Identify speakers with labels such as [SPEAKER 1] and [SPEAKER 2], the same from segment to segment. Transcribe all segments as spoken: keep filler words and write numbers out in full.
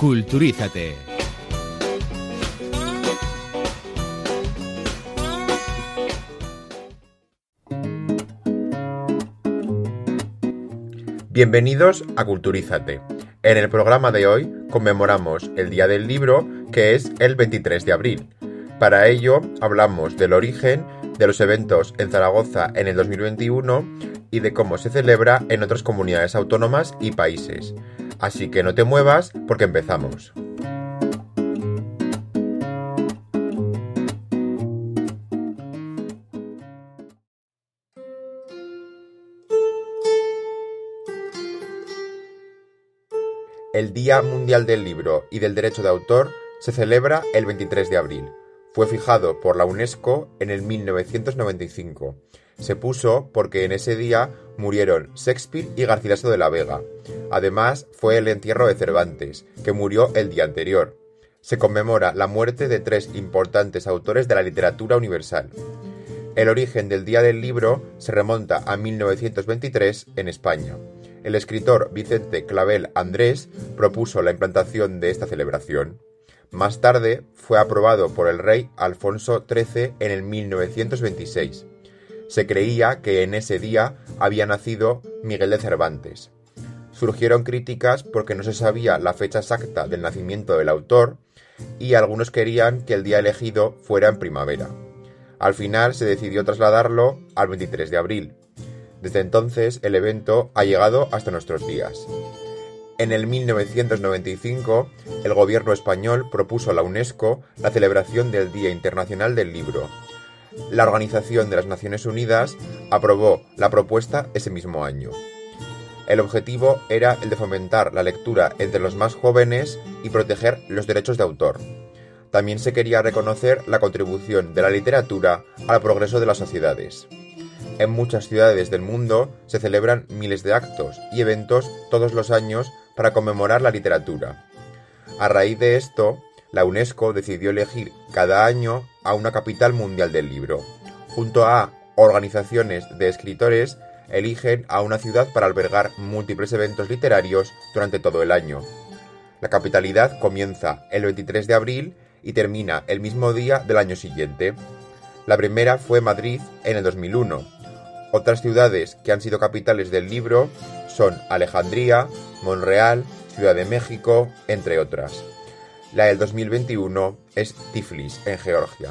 [SPEAKER 1] Culturízate.
[SPEAKER 2] Bienvenidos a Culturízate. En el programa de hoy conmemoramos el Día del Libro, que es el veintitrés de abril. Para ello hablamos del origen, de los eventos en Zaragoza en el dos mil veintiuno y de cómo se celebra en otras comunidades autónomas y países. Así que no te muevas porque empezamos. El Día Mundial del Libro y del Derecho de Autor se celebra el veintitrés de abril. Fue fijado por la UNESCO en el mil novecientos noventa y cinco. Se puso porque en ese día murieron Shakespeare y Garcilaso de la Vega. Además, fue el entierro de Cervantes, que murió el día anterior. Se conmemora la muerte de tres importantes autores de la literatura universal. El origen del Día del Libro se remonta a mil novecientos veintitrés en España. El escritor Vicente Clavel Andrés propuso la implantación de esta celebración. Más tarde fue aprobado por el rey Alfonso trece en el mil novecientos veintiséis. Se creía que en ese día había nacido Miguel de Cervantes. Surgieron críticas porque no se sabía la fecha exacta del nacimiento del autor y algunos querían que el día elegido fuera en primavera. Al final se decidió trasladarlo al veintitrés de abril. Desde entonces, el evento ha llegado hasta nuestros días. En el mil novecientos noventa y cinco, el gobierno español propuso a la UNESCO la celebración del Día Internacional del Libro. La Organización de las Naciones Unidas aprobó la propuesta ese mismo año. El objetivo era el de fomentar la lectura entre los más jóvenes y proteger los derechos de autor. También se quería reconocer la contribución de la literatura al progreso de las sociedades. En muchas ciudades del mundo se celebran miles de actos y eventos todos los años para conmemorar la literatura. A raíz de esto, la UNESCO decidió elegir cada año a una capital mundial del libro. Junto a organizaciones de escritores, eligen a una ciudad para albergar múltiples eventos literarios durante todo el año. La capitalidad comienza el veintitrés de abril y termina el mismo día del año siguiente. La primera fue Madrid en el dos mil uno. Otras ciudades que han sido capitales del libro son Alejandría, Monreal, Ciudad de México, entre otras. La del dos mil veintiuno es Tiflis, en Georgia.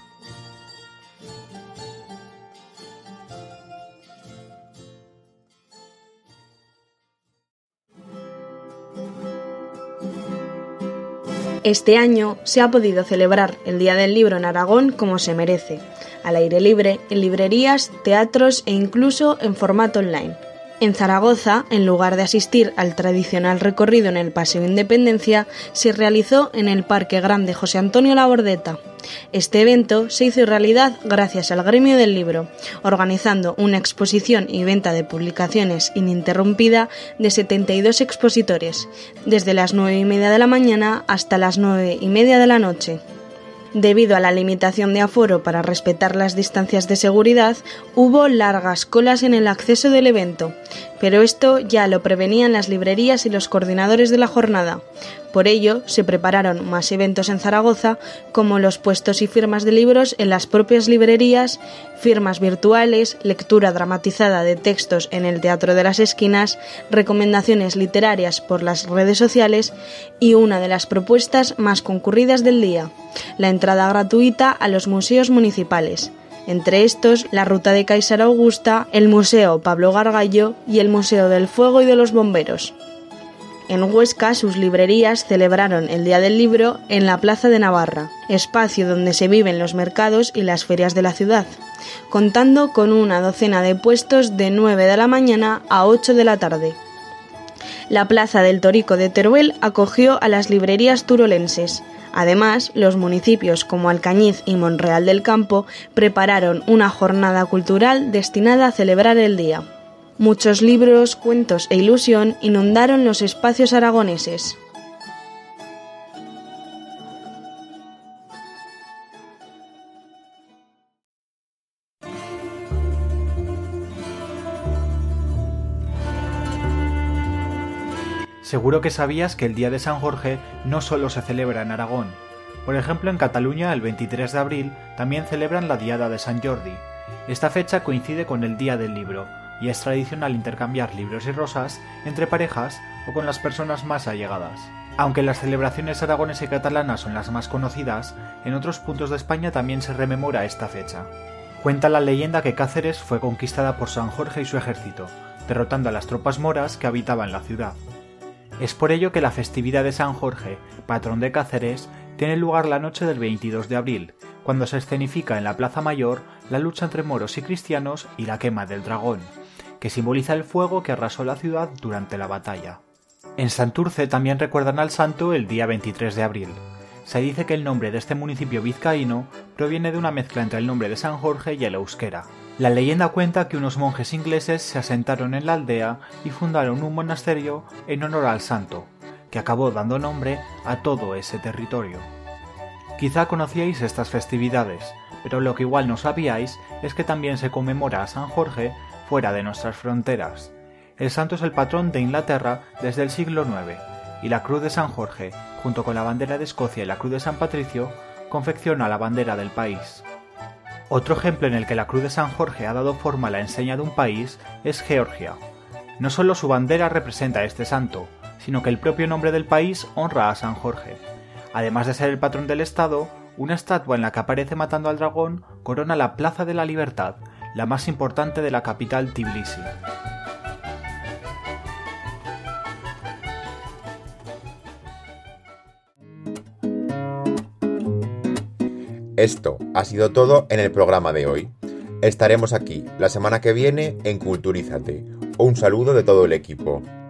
[SPEAKER 3] Este año se ha podido celebrar el Día del Libro en Aragón como se merece, al aire libre, en librerías, teatros e incluso en formato online. En Zaragoza, en lugar de asistir al tradicional recorrido en el Paseo Independencia, se realizó en el Parque Grande José Antonio Labordeta. Este evento se hizo realidad gracias al Gremio del Libro, organizando una exposición y venta de publicaciones ininterrumpida de setenta y dos expositores, desde las nueve y media de la mañana hasta las nueve y media de la noche. Debido a la limitación de aforo para respetar las distancias de seguridad, hubo largas colas en el acceso del evento, pero esto ya lo prevenían las librerías y los coordinadores de la jornada. Por ello, se prepararon más eventos en Zaragoza, como los puestos y firmas de libros en las propias librerías, firmas virtuales, lectura dramatizada de textos en el Teatro de las Esquinas, recomendaciones literarias por las redes sociales y una de las propuestas más concurridas del día, la entrada gratuita a los museos municipales. Entre estos, la Ruta de Kaisar Augusta, el Museo Pablo Gargallo y el Museo del Fuego y de los Bomberos. En Huesca, sus librerías celebraron el Día del Libro en la Plaza de Navarra, espacio donde se viven los mercados y las ferias de la ciudad, contando con una docena de puestos de nueve de la mañana a ocho de la tarde. La Plaza del Torico de Teruel acogió a las librerías turolenses. Además, los municipios como Alcañiz y Monreal del Campo prepararon una jornada cultural destinada a celebrar el día. Muchos libros, cuentos e ilusión inundaron los espacios aragoneses.
[SPEAKER 1] Seguro que sabías que el Día de San Jorge no solo se celebra en Aragón. Por ejemplo, en Cataluña, el veintitrés de abril, también celebran la Diada de Sant Jordi. Esta fecha coincide con el Día del Libro, y es tradicional intercambiar libros y rosas entre parejas o con las personas más allegadas. Aunque las celebraciones aragonesas y catalanas son las más conocidas, en otros puntos de España también se rememora esta fecha. Cuenta la leyenda que Cáceres fue conquistada por San Jorge y su ejército, derrotando a las tropas moras que habitaban la ciudad. Es por ello que la festividad de San Jorge, patrón de Cáceres, tiene lugar la noche del veintidós de abril, cuando se escenifica en la Plaza Mayor la lucha entre moros y cristianos y la quema del dragón, que simboliza el fuego que arrasó la ciudad durante la batalla. En Santurce también recuerdan al santo el día veintitrés de abril. Se dice que el nombre de este municipio vizcaíno proviene de una mezcla entre el nombre de San Jorge y el euskera. La leyenda cuenta que unos monjes ingleses se asentaron en la aldea y fundaron un monasterio en honor al santo, que acabó dando nombre a todo ese territorio. Quizá conocíais estas festividades, pero lo que igual no sabíais es que también se conmemora a San Jorge fuera de nuestras fronteras. El santo es el patrón de Inglaterra desde el siglo noveno, y la Cruz de San Jorge, junto con la bandera de Escocia y la Cruz de San Patricio, confecciona la bandera del país. Otro ejemplo en el que la Cruz de San Jorge ha dado forma a la enseña de un país es Georgia. No solo su bandera representa a este santo, sino que el propio nombre del país honra a San Jorge. Además de ser el patrón del Estado, una estatua en la que aparece matando al dragón corona la Plaza de la Libertad, la más importante de la capital Tbilisi.
[SPEAKER 2] Esto ha sido todo en el programa de hoy. Estaremos aquí la semana que viene en Culturízate. Un saludo de todo el equipo.